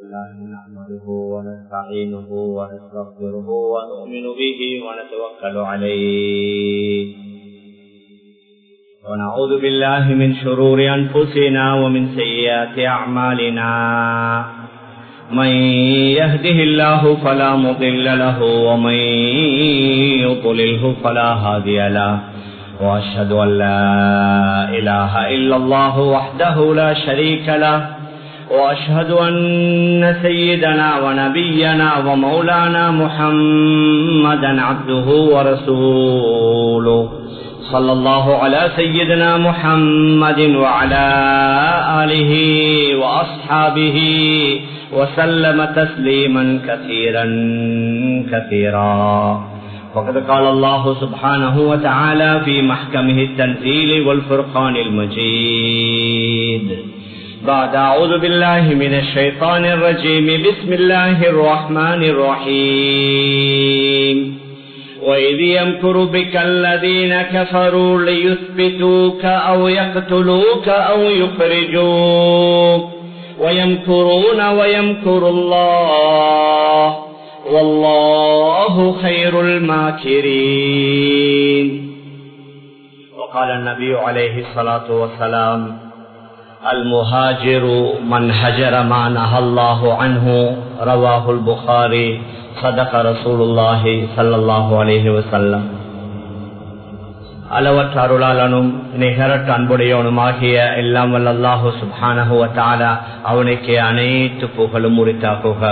الله نحمده ونستعينه ونستغفره ونؤمن به ونتوكل عليه ونعوذ بالله من شرور أنفسنا ومن سيئات أعمالنا من يهده الله فلا مضل له ومن يضلله فلا هادي له وأشهد أن لا إله إلا الله وحده لا شريك له وأشهد أن سيدنا ونبينا ومولانا محمدا عبده ورسوله صلى الله على سيدنا محمد وعلى آله وأصحابه وسلم تسليما كثيرا كثيرا. وقد قال الله سبحانه وتعالى في محكمه التنزيل والفرقان المجيد بعد أعوذ بالله من الشيطان الرجيم بسم الله الرحمن الرحيم وإذ يمكر بك الذين كفروا ليثبتوك أو يقتلوك أو يخرجوك ويمكرون ويمكر الله والله خير الماكرين. وقال النبي عليه الصلاة والسلام المهاجر من هجر ما نهى الله عنه رواه البخاري صدق رسول الله صلى الله عليه وسلم. அளவற்ற அருளாளனும் நிகரற்ற அன்புடையவனுமாகிய எல்லாம் வல்ல அல்லாஹு சுப்ஹானஹு வ தஆலா அவனுக்கே அனைத்து புகழும் உரித்தாகுக.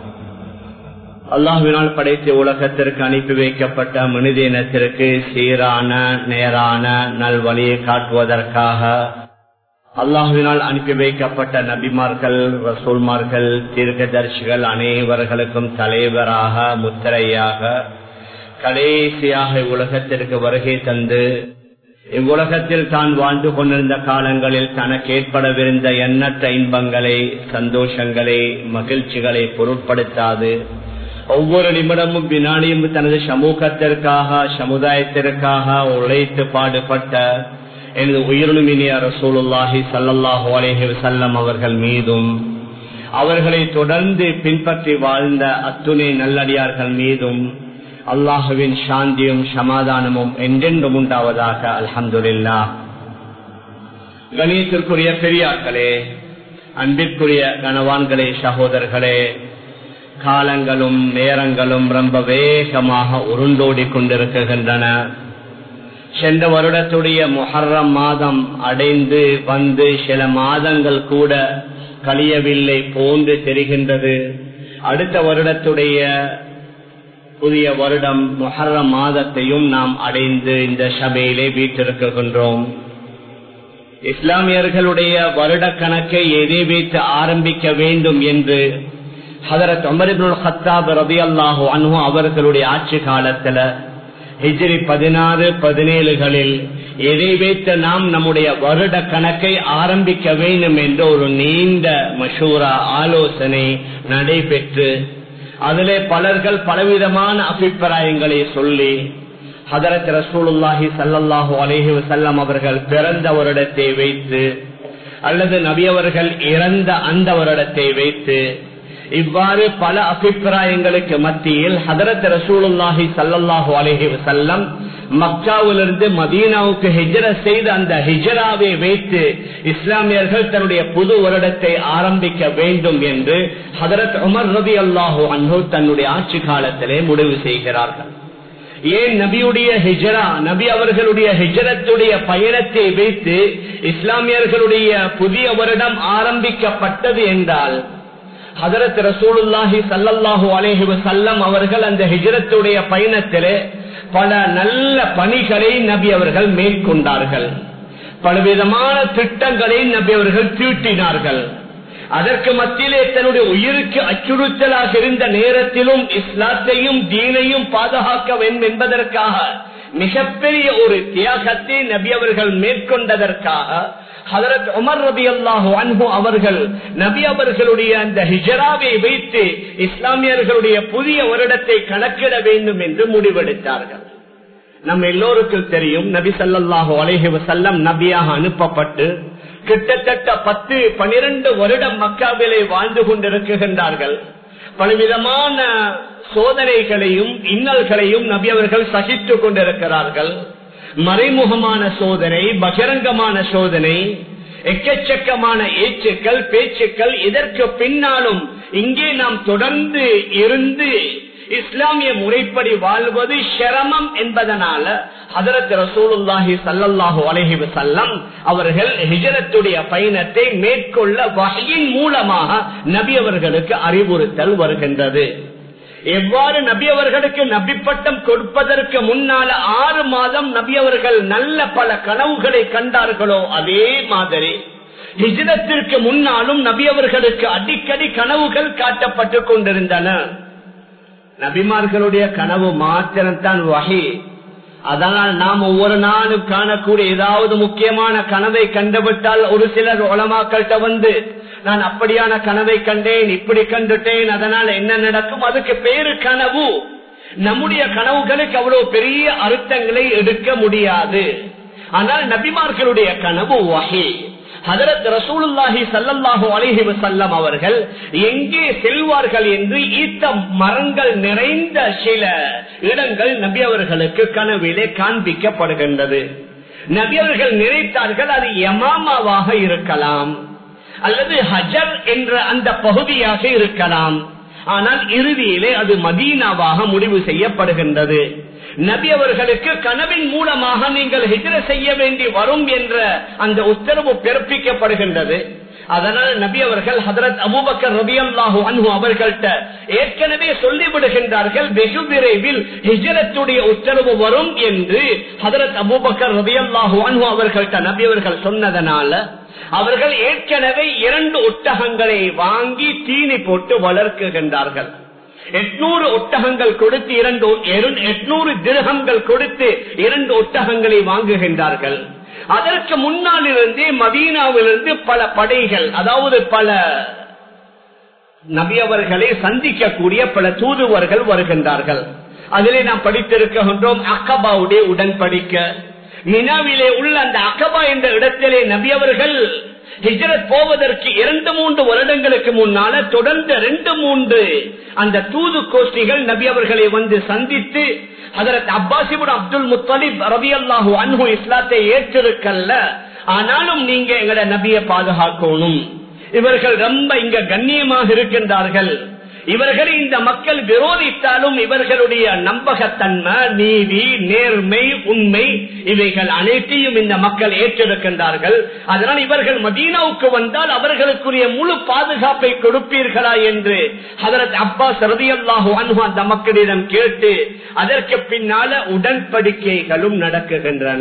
அல்லாஹ்வினால் படைத்த உலகத்திற்கு அனுப்பி வைக்கப்பட்ட மனித இனத்திற்கு சீரான நேரான நல்வழியை காட்டுவதற்காக அல்லாஹ்வினால் அனுப்பி வைக்கப்பட்ட நபிமார்கள் ரசூல்மார்கள் தீர்க்கதரிசிகள் அனைவர்களுக்கும் தலைவராக முத்திரையாக கடைசியாக உலகத்திற்கு வருகை தந்து இவ்வுலகத்தில் தான் வாழ்ந்து கொண்டிருந்த காலங்களில் தனக்கு ஏற்படவிருந்த எண்ணற்ற இன்பங்களை சந்தோஷங்களை மகிழ்ச்சிகளை பொருட்படுத்தாது ஒவ்வொரு நிமிடமும் வினாடியும் தனது சமூகத்திற்காக சமுதாயத்திற்காக உழைத்து பாடுபட்ட எனது உயிரினுமினிய ரசூலுல்லாஹி ஸல்லல்லாஹு அலைஹி வஸல்லம் அவர்கள் மீதும் அவர்களை தொடர்ந்து பின்பற்றி வாழ்ந்த அத்துணை நல்லடியார்கள் மீதும் அல்லாஹுவின் சாந்தியும் சமாதானமும் என்றென்றும் உண்டாவதாக. அல்ஹம்துலில்லாஹ். கணியத்திற்குரிய பெரியார்களே, அன்பிற்குரிய கனவான்களே, சகோதரர்களே, காலங்களும் நேரங்களும் ரொம்ப வேகமாக உருண்டோடி கொண்டிருக்கின்றன. சென்ற வருடத்துடைய முஹர்ரம் மாதம் அடைந்து வந்து சில மாதங்கள் கூட கழியவில்லை போன்று தெரிகின்றது. அடுத்த வருடத்துடைய புதிய வருடம் முஹர்ரம் மாதத்தையும் நாம் அடைந்து இந்த சபையிலே வீட்டிருக்கின்றோம். இஸ்லாமியர்களுடைய வருட கணக்கை எதை வைத்து ஆரம்பிக்க வேண்டும் என்று ஹதரத் உமர் இப்னுல் கத்தாப் ரலியல்லாஹு அன்ஹு அவர்களுடைய ஆட்சி காலத்துல ஹிஜ்ரி 16-17களில் எதை வைத்து நாம் நம்முடைய வருட கணக்கை ஆரம்பிக்க வேண்டும் என்ற ஒரு நீண்ட மஷூரா ஆலோசனை நடைபெற்று அதிலே பலர்கள் பலவிதமான அபிப்பிராயங்களை சொல்லி ஹதரத் ரசூலுல்லாஹி ஸல்லல்லாஹு அலைஹி வஸல்லம் அவர்கள் பிறந்த வருடத்தை வைத்து அல்லது நபி அவர்கள் இறந்த அந்த வருடத்தை வைத்து இவ்வாறு பல அபிப்பிராயங்களுக்கு மத்தியில் ஹதரத் ரசூலுல்லாஹி ஸல்லல்லாஹு அலைஹி வஸல்லம் மக்காவிலிருந்து மதீனாவுக்கு ஹிஜ்ரத் செய்த அந்த ஹிஜ்ராவை வைத்து இஸ்லாமியர்கள் தன்னுடைய புது வருடத்தை ஆரம்பிக்க வேண்டும் என்று ஹதரத் உமர் ரலியல்லாஹு அன்ஹு தன்னுடைய ஆட்சி காலத்திலே முடிவு செய்கிறார்கள். ஏன் நபியுடைய ஹிஜ்ரா, நபி அவர்களுடைய ஹிஜ்ரத்துடைய பயணத்தை வைத்து இஸ்லாமியர்களுடைய புதிய வருடம் ஆரம்பிக்கப்பட்டது என்றால் ஹதரத் ரசூலுல்லாஹி ஸல்லல்லாஹு அலைஹி வஸல்லம் அவர்கள் அந்த ஹிஜ்ரத்துடைய பயணத்திலே பல நல்ல பணிகளை நபி அவர்கள் மேற்கொண்டார்கள். பலவிதமான திட்டங்களை நபி அவர்கள் தீட்டினார்கள். அதற்கு மத்தியிலே தன்னுடைய உயிருக்கு அச்சுறுத்தலாக இருந்த நேரத்திலும் இஸ்லாத்தையும் தீனையும் பாதுகாக்க வேண்டும் என்பதற்காக மிகப்பெரிய ஒரு தியாகத்தை நபி அவர்கள் மேற்கொண்டதற்காக ஹதரத் உமர் ரலியல்லாஹு அன்ஹு அவர்கள் நபி அவர்களுடைய அந்த ஹிஜ்ராவை வைத்து இஸ்லாமியர்களுடைய புதிய வருடத்தை கணக்கிட வேண்டும் என்று முடிவெடுத்தார்கள். நம்ம எல்லோருக்கும் தெரியும், நபி ஸல்லல்லாஹு அலைஹி வஸல்லம் நபியாக அனுப்பப்பட்டு கிட்டத்தட்ட 10-12 வருடம் மக்காவிலே வாழ்ந்து கொண்டிருக்கின்றார்கள். பலவிதமான சோதனைகளையும் இன்னல்களையும் நபி அவர்கள் சகித்துக் கொண்டிருக்கிறார்கள். மறைமுகமான சோதனை, பகிரங்கமான சோதனை, எக்கச்சக்கமான ஏச்சுக்கள், பேச்சுக்கள். இதற்கு பின்னாலும் இங்கே நாம் தொடர்ந்து இருந்து இஸ்லாமிய முறைப்படி வாழ்வது சிரமம் என்பதனால ஹஜ்ரத் ரசூலுல்லாஹி ஸல்லல்லாஹு அலைஹி வஸல்லம் அவர்கள் ஹிஜ்ரத்துடைய பயணத்தை மேற்கொள்ள வஹ்யின் மூலமாக நபி அவர்களுக்கு அறிவுறுத்தல் வருகின்றது. எவ்வாறு நபி அவர்களுக்கு நபி பட்டம் கொடுப்பதற்கு முன்னால 6 மாதம் நபி அவர்கள் நல்ல பல கனவுகளை கண்டார்களோ அதே மாதிரி ஹிஜ்ரத்திற்கு முன்னாலும் நபி அவர்களுக்கு அடிக்கடி கனவுகள் காட்டப்பட்டு கொண்டிருந்தன. நபிமார்களுடைய கனவு மாத்திரம்தான் வஹி. அதனால் நாம் ஒவ்வொரு நாளும் காணக்கூடிய ஏதாவது முக்கியமான கனவை கண்டுவிட்டால் ஒரு சிலர் உலமாக்கள்கிட்ட வந்து நான் அப்படியான கனவை கண்டேன், இப்படி கண்டுட்டேன், அதனால என்ன நடக்கும், அதுக்கு பேரு கனவு. நம்முடைய கனவுகளுக்கு அவ்வளவு பெரிய அர்த்தங்களை எடுக்க முடியாது. ஆனால் நபிமார்களுடைய கனவு வஹி. ஹஜ்ரத் ரசூலுல்லாஹி ஸல்லல்லாஹு அலைஹி வஸல்லம் அவர்கள் எங்கே செல்வார்கள் என்று ஈத்த மரங்கள் நிறைந்த சில இடங்கள் நபி அவர்களுக்கு கனவிலே காண்பிக்கப்படுகின்றது. நபி அவர்கள் நினைத்தார்கள் அது யமாமாவாக இருக்கலாம் அல்லது ஹஜர் என்ற அந்த பகுதியாக இருக்கலாம். ஆனால் இறுதியிலே அது மதீனாவாக முடிவு செய்யப்படுகின்றது. நபி அவர்களுக்கு கனவின் மூலமாக நீங்கள் ஹிஜ்ரத் செய்ய வேண்டி வரும் என்ற அந்த உத்தரவு பிறப்பிக்கப்படுகின்றது. அதனால் நபி அவர்கள் ஹஜ்ரத் அபூபக்கர் ரலியல்லாஹு அன்ஹு அவர்கள்ட்ட ஏற்கனவே சொல்லிவிடுகின்றார்கள், வெகு விரைவில் ஹிஜ்ரத்துடைய உத்தரவு வரும் என்று ஹஜ்ரத் அபூபக்கர் ரலியல்லாஹு அன்ஹு அவர்கள்ட்ட நபி அவர்கள் சொன்னதனால அவர்கள் ஏற்கனவே 2 ஒட்டகங்களை வாங்கி தீனி போட்டு வளர்க்குகின்றார்கள். 800 ஒட்டகங்கள் கொடுத்து 800 திர்ஹம்கள் கொடுத்து 2 ஒட்டகங்களை வாங்குகின்றார்கள். அதற்கு முன்னால் இருந்தே மதீனாவிலிருந்து பல படைகள், அதாவது பல நபி அவர்களை சந்திக்கக்கூடிய பல தூதுவர்கள் வருகின்றார்கள். அதிலே நாம் படித்திருக்கின்றோம் அக்கபாவுடைய உடன்படிக்கை. மினாவிலே உள்ள அந்த அக்கபா என்ற இடத்திலே நபி அவர்கள் ஹிஜ்ரத் போவதற்கு 2-3 வருடங்களுக்கு முன்னால தொடர்ந்து 2-3 அந்த தூது கோஷ்டிகள் நபி அவர்களை வந்து சந்தித்து Hazrat Abbas ibn Abdul Muttalib ரலியல்லாஹு அன்ஹு இஸ்லாத்தை ஏற்றிருக்கல்ல, ஆனாலும் நீங்க எங்கட நபியை பாதுகாக்கணும், இவர்கள் ரொம்ப இங்க கண்ணியமாக இருக்கின்றார்கள், இவர்களை இந்த மக்கள் விரோதித்தாலும் இவர்களுடைய நம்பகத்தன்மை, நீதி, நேர்மை, உண்மை இவைகள் அனைத்தையும் இந்த மக்கள் ஏற்றிருக்கின்றார்கள். அதனால் இவர்கள் மதீனாவுக்கு வந்தால் அவர்களுக்குரிய முழு பாதுகாப்பை கொடுப்பீர்களா என்று ஹஜ்ரத் அப்பாஸ் ரலியல்லாஹு அன்ஹு அந்த மக்களிடம் கேட்டு அதற்கு பின்னால உடன்படிக்கைகளும் நடக்குகின்றன.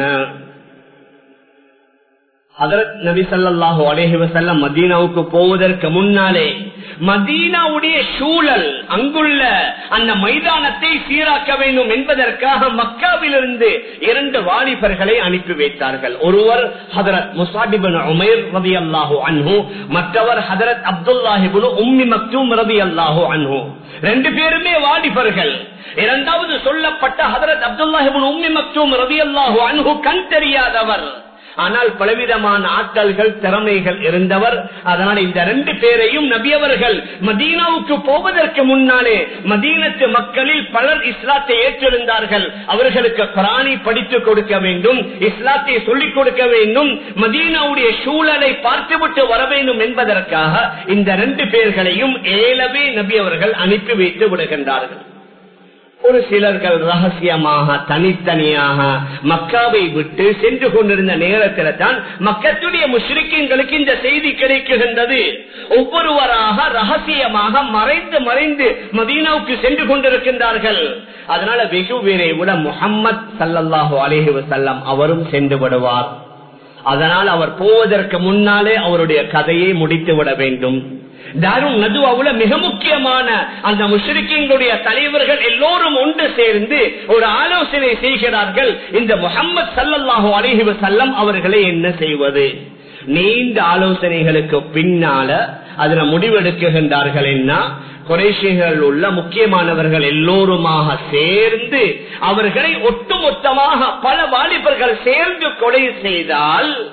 ஹஜ்ரத் நபி ஸல்லல்லாஹு அலைஹி வஸல்லம் மதீனாவுக்கு போவதற்கு முன்னாலே மதீனாவுடைய சூழல், அங்குள்ள அந்த மைதானத்தை சீராக்க வேண்டும் என்பதற்காக மக்காவிலிருந்து 2 வாலிபர்களை அனுப்பி வைத்தார்கள். ஒருவர் ஹஜ்ரத் முஸாப் இப்னு உமைர் ரலியல்லாஹு அன்ஹு, மற்றவர் ஹஜ்ரத் அப்துல்லாஹ் இப்னு உம்மி மக்தூம் ரலியல்லாஹு அன்ஹு. 2 பேருமே வாலிபர்கள். இரண்டாவது சொல்லப்பட்ட ஹஜ்ரத் அப்துல்லாஹ் இப்னு உம்மி மக்தூம் ரலியல்லாஹு அன்ஹு கண் தெரியாதவர், ஆனால் பலவிதமான ஆற்றல்கள், திறமைகள் இருந்தவர். அதனால் இந்த 2 பேரையும் நபி அவர்கள் மதீனாவுக்கு போவதற்கு முன்னாலே மதீனத்து மக்களில் பலர் இஸ்லாத்தை ஏற்றிருந்தார்கள். அவர்களுக்கு குர்ஆனை படித்துக் கொடுக்க வேண்டும், இஸ்லாத்தை சொல்லிக் கொடுக்க வேண்டும், மதீனாவுடைய சூழலை பார்த்துவிட்டு வர வேண்டும் என்பதற்காக இந்த 2 பேர்களையும் ஏலவே நபி அவர்கள் அனுப்பி வைத்து விடுகின்றார்கள். ஒரு சிலர்கள் ரகசியமாக தனித்தனியாக மக்காவை விட்டு சென்று கொண்டிருந்த நேரத்தில் தான் மக்களுடைய முஷ்ரிக்கீன்களுக்கு இந்த செய்தி கிடைக்கின்றது. ஒவ்வொருவராக ரகசியமாக மறைந்து மறைந்து மதீனாவுக்கு சென்று கொண்டிருக்கின்றார்கள். அதனால வெகு விரைவுல முஹம்மத் ஸல்லல்லாஹு அலைஹி வஸல்லம் அவரும் சென்று விடுவார். அதனால் அவர் போவதற்கு முன்னாலே அவருடைய கதையை முடித்து விட வேண்டும். தாருன் நதுவாவுல மிக முக்கியமான அந்த முஷ்ரிக்கீன்களுடைய தலைவர்கள் எல்லோரும் ஒன்று சேர்ந்து ஒரு ஆலோசனை செய்கிறார்கள். இந்த முஹம்மத் ஸல்லல்லாஹு அலைஹி வஸல்லம் அவர்களை என்ன செய்வது? நீண்ட ஆலோசனைகளுக்கு பின்னால அதுல முடிவெடுக்குகின்றார்கள். என்ன, குறைஷிகள் உள்ள முக்கியமானவர்கள் எல்லோருமாக சேர்ந்து அவர்களை ஒட்டுமொத்தமாக பல வாலிபர்கள் சேர்ந்து கொலை செய்தால்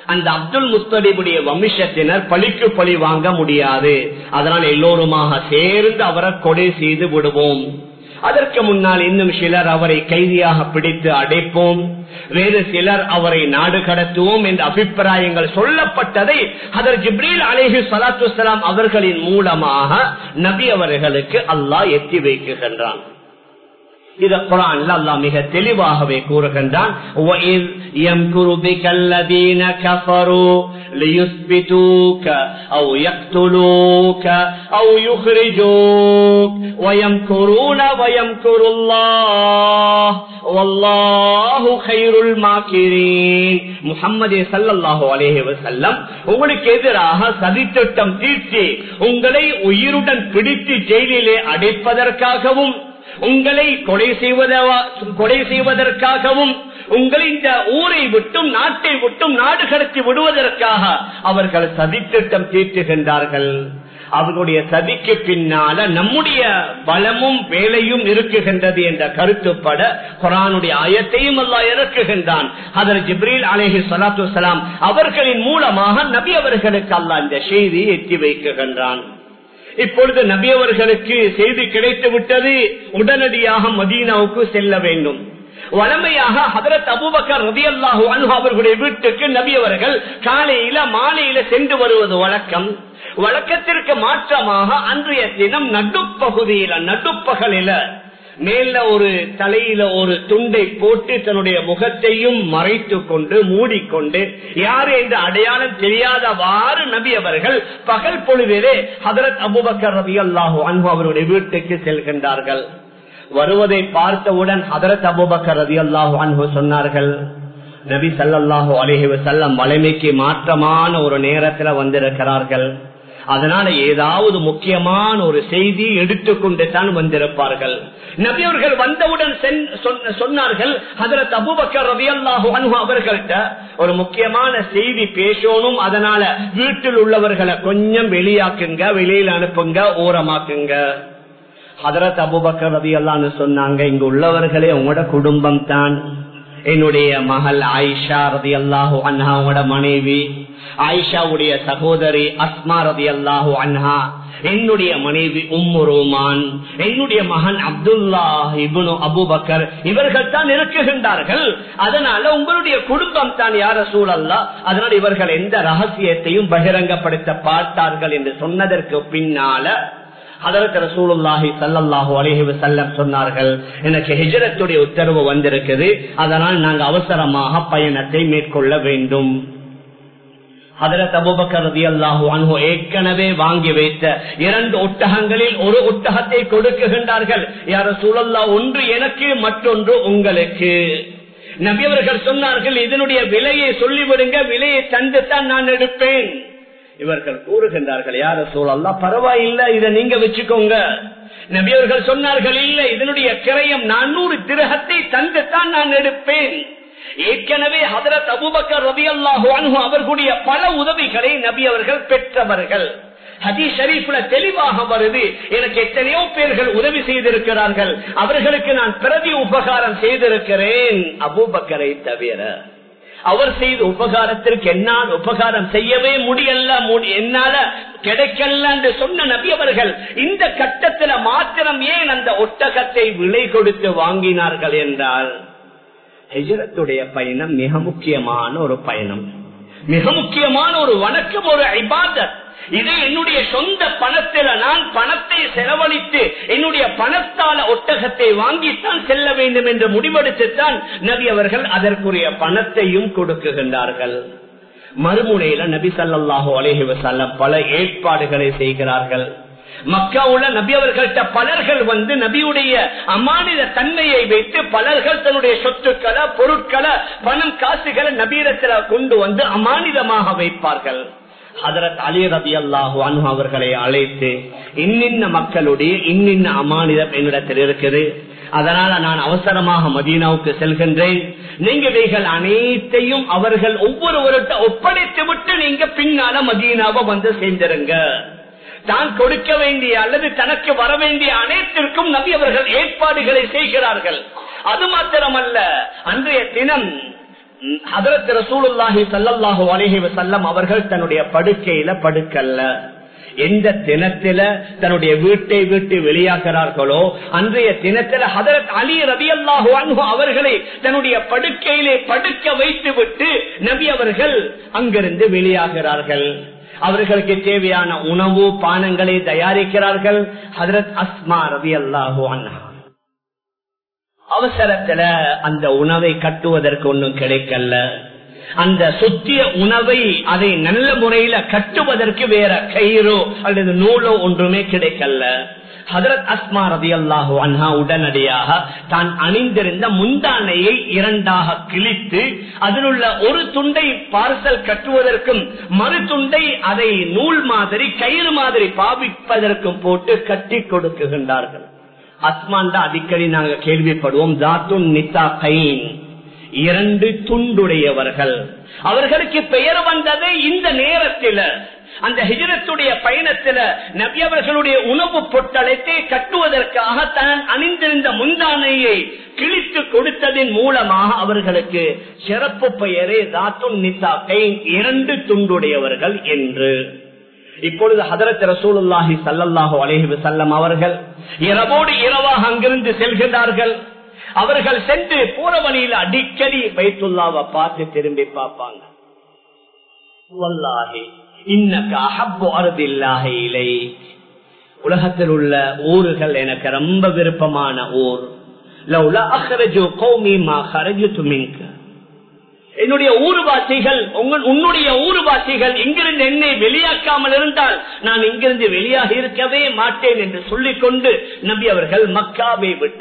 அந்த அப்துல் முத்தலிபுடைய வம்சத்தினர் பழிக்கு பழி வாங்க முடியாது. அதனால் எல்லோருமாக சேர்ந்து அவரை கொலை செய்து விடுவோம். அதற்கு முன்னால் இன்னும் சிலர் அவரை கைதியாக பிடித்து அடைப்போம், வேறு சிலர் அவரை நாடு கடத்துவோம் என்ற அபிப்பிராயங்கள் சொல்லப்பட்டதை ஹதரத் ஜிப்ரீல் அலைஹி ஸலாத்து வஸ்ஸலாம் அவர்களின் மூலமாக நபி அவர்களுக்கு அல்லாஹ் எத்தி வைக்கின்றான். இத குர்ஆன்ல அல்லாஹ் மிக தெளிவாகவே கூறுகின்றான். وَإِذْ يَمْكُرُ بِكَ الَّذِينَ كَفَرُوا لِيُثْبِتُوكَ أَوْ يَقْتُلُوكَ أَوْ يُخْرِجُوكَ وَيَمْكُرُونَ وَيَمْكُرُ اللَّهُ وَاللَّهُ خَيْرُ الْمَاكِرِينَ. முஹம்மதே ஸல்லல்லாஹு அலைஹி வஸல்லம் உங்களுக்கு எதிராக சதித்திட்டம் தீட்டி உங்களை உயிருடன் பிடித்து ஜெயிலிலே அடைப்பதற்காகவும், உங்களை கொலை செய்வதற்காகவும், உங்களை இந்த ஊரை விட்டும் நாட்டை விட்டும் நாடு கடத்தி விடுவதற்காக அவர்கள் சதித்திட்டம் தீட்டுகின்றார்கள். அவர்களுடைய சதிக்கு பின்னால நம்முடைய பலமும் வேலையும் இருக்குகின்றது என்ற கருத்துப்பட குர்ஆனுடைய ஆயத்தையும் அல்லாஹ் இறக்குகின்றான். ஹதரத் ஜிப்ரீல் அலைஹி ஸலாத்து வஸ்ஸலாம் அவர்களின் மூலமாக நபி அவர்களுக்கு அல்லாஹ் இந்த செய்தியை எத்தி வைக்கின்றான். இப்பொழுது நபி அவர்களுக்கு செய்தி கிடைத்து விட்டது, உடனடியாக மதீனாவுக்கு செல்ல வேண்டும். வழமையாக ஹதரத் அபூபக்கர் ரலியல்லாஹு அன்ஹு அவர்களுடைய வீட்டுக்கு நபி அவர்கள் காலையில மாலையில சென்று வருவது வழக்கம். வழக்கத்திற்கு மாற்றமாக அன்றைய தினம் நடுப்பகுதியில நடுப்பகலில மேல ஒரு தலையில ஒரு துண்டை போட்டு தன்னுடைய முகத்தையும் மறைத்து கொண்டு மூடிக்கொண்டு யாரு என்று அடையாளம் தெரியாதவாறு நபி அவர்கள் பகல் பொழுதிலே ஹதரத் அபூபக்கர் ரலியல்லாஹு அன்ஹு அவருடைய வீட்டுக்கு செல்கின்றார்கள். வருவதை பார்த்தவுடன் ஹதரத் அபூபக்கர் ரலியல்லாஹு அன்ஹு சொன்னார்கள், நபி ஸல்லல்லாஹு அலைஹி வஸல்லம் வழமைக்கு மாற்றமான ஒரு நேரத்துல வந்திருக்கிறார்கள். அதனால ஏதாவது முக்கியமான ஒரு செய்தி எடுத்துக்கொண்டு தான் வந்திருப்பார்கள். நபி அவர்கள் வந்தவுடன் சொன்னார்கள், ஹதரத் அபூபக்கர் ரலியல்லாஹு அன்ஹு அவர்கள்ட்ட ஒரு முக்கியமான செய்தி பேசணும், அதனால வீட்டில் உள்ளவர்களை கொஞ்சம் வெளியாக்குங்க, வெளியில அனுப்புங்க, ஓரமாக்குங்க. ஹதரத் அபூபக்கர் ரலியல்லாஹு அன்ஹு சொன்னாங்க, இங்க உள்ளவர்களே உங்களோட குடும்பம் தான். என்னுடைய மகள் ஆயிஷா ரலியல்லாஹு அன்ஹா உங்களோட மனைவி, ஆயிஷாவுடைய சகோதரி அஸ்மா ரலியல்லாஹு அன்ஹா, என்னுடைய மனைவி உம்மு ரோமான், என்னுடைய மகன் அப்துல்லாஹ் இப்னு அபூபக்கர், இவர்கள் தான் இருக்குகின்றார்கள். அதனால உங்களுடைய குடும்பம் தான் யா ரசூலல்லாஹ். அதனால இவர்கள் எந்த ரகசியத்தையும் பகிரங்கப்படுத்த பார்த்தார்கள் என்று சொன்னதற்கு பின்னால ஹதரத் ரசூலுல்லாஹி ஸல்லல்லாஹு அலைஹி வஸல்லம் சொன்னார்கள், எனக்கு ஹிஜ்ரத்துடைய உத்தரவு வந்திருக்குது, அதனால் நாங்கள் அவசரமாக பயணத்தை மேற்கொள்ள வேண்டும். ஹதரத் அபூபக்கர் ரலியல்லாஹு அன்ஹு ஏற்கனவே வாங்கி வைத்த 2 ஒட்டகங்களில் ஒரு ஒட்டகத்தை கொடுக்குகின்றார்கள். யா ரசூலல்லாஹ், ஒன்று எனக்கு, மற்றொன்று உங்களுக்கு. நபி அவர்கள் சொன்னார்கள், இதனுடைய விலையை சொல்லிவிடுங்க, விலையை தந்துத்தான் நான் எடுப்பேன். இவர்கள் கூறுகின்றார்கள், யா ரசூலல்லாஹ் பரவாயில்லை, இதை நீங்க வச்சுக்கோங்க. நபி அவர்கள் சொன்னார்கள், இல்லை, இதனுடைய கிரயம் 400 திரகத்தை தந்துத்தான் நான் எடுப்பேன். ஏற்கனவே ஹதரத் அபூபக்கர் ரலியல்லாஹு அன்ஹு அவர்களுடைய பல உதவிகளை நபி அவர்கள் பெற்றவர்கள். ஹதீஸ் ஷரீஃப்ல தெளிவாக வருது, எனக்கு எத்தனையோ பேர்கள் உதவி செய்திருக்கிறார்கள், அவர்களுக்கு நான் பிரதி உபகாரம் செய்திருக்கிறேன், அபூபக்கரை தவிர. அவர் செய்த உபகாரத்திற்கு என்னால் உபகாரம் செய்யவே முடியல, என்னால கிடைக்கல என்று சொன்ன நபி அவர்கள் இந்த கட்டத்தில் மாத்திரம் ஏன் அந்த ஒட்டகத்தை விலை கொடுத்து வாங்கினார்கள் என்றால், ஹிஜ்ரத்துடைய பயணம் மிக முக்கியமான ஒரு பயணம், மிக முக்கியமான ஒரு வணக்கம், ஒரு இபாதத். இது என்னுடைய சொந்த பணத்தில் நான் பணத்தை செலவழித்து என்னுடைய பணத்தால ஒட்டகத்தை வாங்கித்தான் செல்ல வேண்டும் என்று முடிவெடுத்துத்தான் நபி அவர்கள் அதற்குரிய பணத்தையும் கொடுக்குகின்றார்கள். மறுமுனையில நபி ஸல்லல்லாஹு அலைஹி வஸல்லம் பல ஏற்பாடுகளை செய்கிறார்கள். மக்காவுல நபி அவர்கள்ட்ட பலர்கள் வந்து நபியுடைய அமானித தன்மையை வைத்து பலர்கள் தன்னுடைய சொத்துக்களை, பொருட்களை, பணம், காசுகளை நபியிடத்துல கொண்டு வந்து அமானிதமாக வைப்பார்கள். ஹதரத் அலி ரலியல்லாஹு அன்ஹு அவர்களை அழைத்து, இன்னின்ன மக்களுடைய இன்னின்ன அமானிதம் என்னிடத்தில் இருக்குது, அதனால நான் அவசரமாக மதீனாவுக்கு செல்கின்றேன், நீங்க இவைகள் அனைத்தையும் அவர்கள் ஒவ்வொருவர்கிட்ட ஒப்படைத்து விட்டு நீங்க பின்னால மதீனாவை வந்து சேர்ந்திருங்க. தான் கொடுக்க வேண்டிய அல்லது தனக்கு வர வேண்டிய அனைத்திற்கும் நபி அவர்கள் ஏற்பாடுகளை செய்கிறார்கள். அது மாத்திரமல்ல, அன்றைய தினம் ஹதரத் ரசூலுல்லாஹி ஸல்லல்லாஹு அலைஹி வஸல்லம் அவர்கள் தன்னுடைய படுக்கையில படுக்கல்ல. எந்த தினத்தில தன்னுடைய வீட்டை விட்டு வெளியாகிறார்களோ அன்றைய தினத்தில ஹதரத் அலி ரலியல்லாஹு அன்ஹு அவர்களை தன்னுடைய படுக்கையிலே படுக்க வைத்து விட்டு நபி அவர்கள் அங்கிருந்து வெளியாகிறார்கள். அவர்களுக்கு தேவையான உணவு பானங்களை தயாரிக்கிறார்கள். ஹதரத் அஸ்மா ரலியல்லாஹு அன்ஹா அவசரத்துல அந்த உணவை கட்டுவதற்கு ஒன்றும் கிடைக்கல. அந்த சுத்திய உணவை அதை நல்ல முறையில கட்டுவதற்கு வேற கயிறோ அல்லது நூலோ ஒன்றுமே கிடைக்கல. ஹதரத் அஸ்மா ரலியல்லாஹு அன்ஹா உடனடியாக தான் அணிந்திருந்த முந்தானையை இரண்டாக கிழித்து அதிலுள்ள ஒரு துண்டை பார்சல் கட்டுவதற்கும் மறு துண்டை அதை நூல் மாதிரி கயிறு மாதிரி பாவிப்பதற்கும் போட்டு கட்டி கொடுக்குகின்றார்கள். அஸ்மான்டா அடிக்கடி நாங்க கேள்விப்படுவோம், ஜாத்துன் நித்தாகைன், இரண்டு துண்டுடையவர்கள். அவர்களுக்கு பெயர் வந்தது இந்த நேரத்தில். அந்த ஹிஜ்ரத்துடைய பயணத்தில் நபி அவர்களுடைய உணவு பொட்டலத்தை கட்டுவதற்காக தான் அணிந்திருந்த முந்தானையை கிழித்து கொடுத்ததின் மூலமாக அவர்களுக்கு சிறப்பு பெயரே ஜாத்துன் நித்தாகைன், இரண்டு துண்டுடையவர்கள் என்று. இப்பொழுது ஹதரத் ரசூலுல்லாஹி ஸல்லல்லாஹு அலைஹி வஸல்லம் அவர்கள் இரவோடு இரவாக அங்கிருந்து செல்கிறார்கள். அவர்கள் சென்று போற வழியில் அடிக்கடி பைத்துல்லாவை பார்த்து திரும்பி பார்ப்பாங்க. வல்லாஹி இன்னக அஹப்பு அர்தில்லாஹி இலைக், உலகத்தில் உள்ள ஊர்கள் எனக்கு ரொம்ப விருப்பமான ஊர். லௌலா அக்ரஜு கௌமி மா கரஜது மின்க, என்னுடைய ஊர்வாசிகள் உன்னுடைய ஊர்வாசிகள் இங்கிருந்து என்னை வெளியாக்காமல் இருந்தால் நான் இங்கிருந்து வெளியாக இருக்கவே மாட்டேன் என்று சொல்லிக்கொண்டு நபி அவர்கள் மக்காவை விட்டு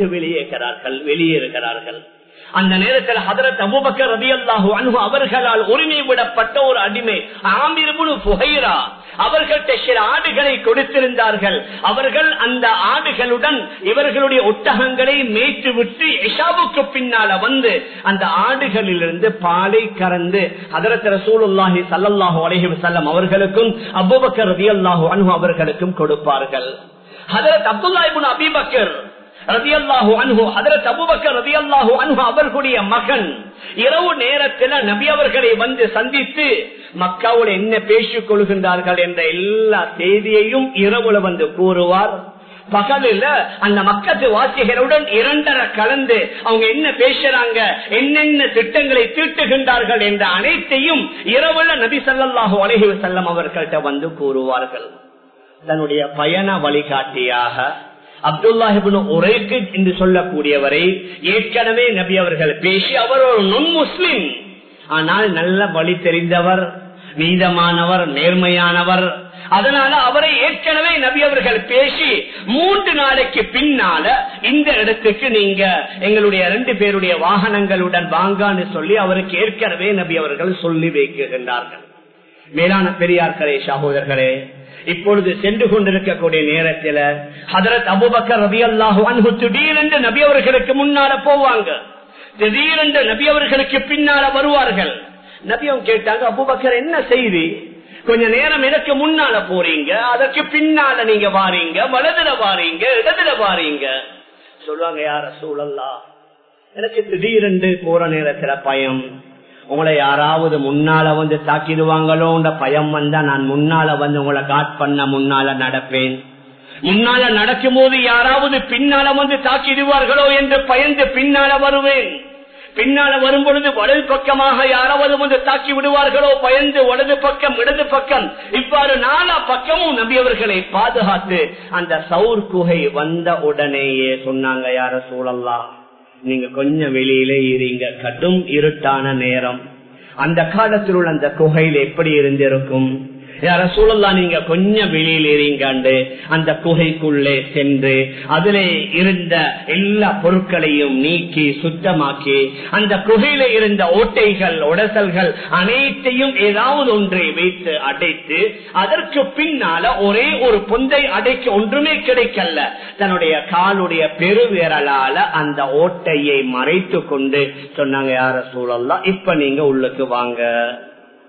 வெளியேறுகிறார்கள். அந்த நேரத்தில் ஹதரத் அபூபக்கர் ரலியல்லாஹு அன்ஹு அவர்களால் உரிமை விடப்பட்ட ஒரு அடிமை ஆமிர் இப்னு ஃபுஹைரா அவர்கள்ட்ட சில ஆடுகளை கொடுத்திருந்தார்கள். அவர்கள் அந்த ஆடுகளுடன் இவர்களுடைய ஒட்டகங்களை மேய்த்து விட்டு இஷாவுக்கு பின்னால வந்து அந்த ஆடுகளிலிருந்து பாலை கறந்து ஹதரத் ரசூலுல்லாஹி ஸல்லல்லாஹு அலைஹி வஸல்லம் அவர்களுக்கும் அபூபக்கர் ரலியல்லாஹு அன்ஹு அவர்களுக்கும் கொடுப்பார்கள். ஹதரத் அப்துல்லாஹ் இப்னு அபீ பக்கர் ரலியல்லாஹு அன்ஹு, ஹதரத் அபூபக்கர் ரலியல்லாஹு அன்ஹு அவர்களுடைய மகன் இரவு நேரத்தில் நபி அவர்களை வந்து சந்தித்து மக்காவோடு என்ன பேசிக் கொள்கின்றார்கள் என்ற எல்லா செய்தியையும் இரவுல வந்து கூறுவார். பகலில் அந்த மக்கத்து வாசிகளுடன் இரண்டரை கலந்து அவங்க என்ன பேசுறாங்க, என்னென்ன திட்டங்களை தீட்டுகின்றார்கள் என்ற அனைத்தையும் இரவுல நபி ஸல்லல்லாஹு அலைஹி வஸல்லம் அவர்கள்ட்ட வந்து கூறுவார்கள். தன்னுடைய பயண வழிகாட்டியாக அப்துல்லாஹ் இப்னு உரைக்கித் என்று சொல்லக்கூடியவரை ஏற்கனவே நபி அவர்கள் பேசி, அவர் ஒரு நுண் முஸ்லிம், ஆனால் நல்ல வழி தெரிந்தவர், நீதமானவர், நேர்மையானவர். அதனால அவரை ஏற்கனவே நபி அவர்கள் பேசி 3 நாளைக்கு பின்னால இந்த இடத்துக்கு நீங்க எங்களுடைய 2 பேருடைய வாகனங்களுடன் வாங்கான்னு சொல்லி அவருக்கு ஏற்கனவே நபி அவர்கள் சொல்லி வைக்கின்றார்கள். மேலான பெரியார்களே, சகோதரர்களே, இப்பொழுது சென்று கொண்டிருக்கக்கூடிய நேரத்தில் ஹதரத் அபூபக்கர் ரலியல்லாஹு அன்ஹு திடீரென்று நபி அவர்களுக்கு முன்னால போவாங்க, திடீரென்று நபி அவர்களுக்கு பின்னால வருவார்கள். நபியும் கேட்டாங்க, அபூபக்கர் என்ன செய்தி, கொஞ்ச நேரம் எனக்கு முன்னால போறீங்க, அதற்கு பின்னால நீங்க வாரீங்க, வலதுல வாரீங்க, இடதுல வாரீங்க. சொல்லுவாங்க, யா ரசூலல்லாஹ், எனக்கு திடீரென்று போற நேரத்துல பயம், உங்களை யாராவது முன்னால வந்து தாக்கிடுவாங்களோ பயம் வந்தா நான் முன்னால வந்து உங்களை காட் பண்ண முன்னால நடப்பேன், முன்னால நடக்கும் போது யாராவது பின்னால வந்து தாக்கிடுவார்களோ என்று பயந்து பின்னால வருவேன், பின்னால வரும் பொழுது வலது பக்கமாக யாராவது வந்து தாக்கி விடுவார்களோ பயந்து வலது பக்கம் இடது பக்கம், இவ்வாறு 4 பக்கமும் நபி அவர்களை பாதுகாத்து அந்த சவுர் குகை வந்த உடனேயே சொன்னாங்க, யா ரசூலல்லாஹ், நீங்க கொஞ்சம் வெளியிலே இருங்க, கடும் இருட்டான நேரம், அந்த காலத்தில் உள்ள அந்த குகையில் எப்படி இருந்திருக்கும், யா ரசூலல்லாஹ் நீங்க கொஞ்சம் வெளியில் இருங்க. அந்த குகைக்குள்ளே சென்று அதிலே இருந்த எல்லா பொருட்களையும் நீக்கி சுத்தமாக்கி அந்த குகையில இருந்த ஓட்டைகள் உடசல்கள் அனைத்தையும் ஏதாவது ஒன்றை வைத்து அடைத்து, அதற்கு பின்னால ஒரே ஒரு பொந்தை அடைக்க ஒன்றுமே கிடைக்கல, தன்னுடைய காலுடைய பெருவிரலால அந்த ஓட்டையை மறைத்து கொண்டு சொன்னாங்க, யா ரசூலல்லாஹ் இப்ப நீங்க உள்ளுக்கு வாங்க.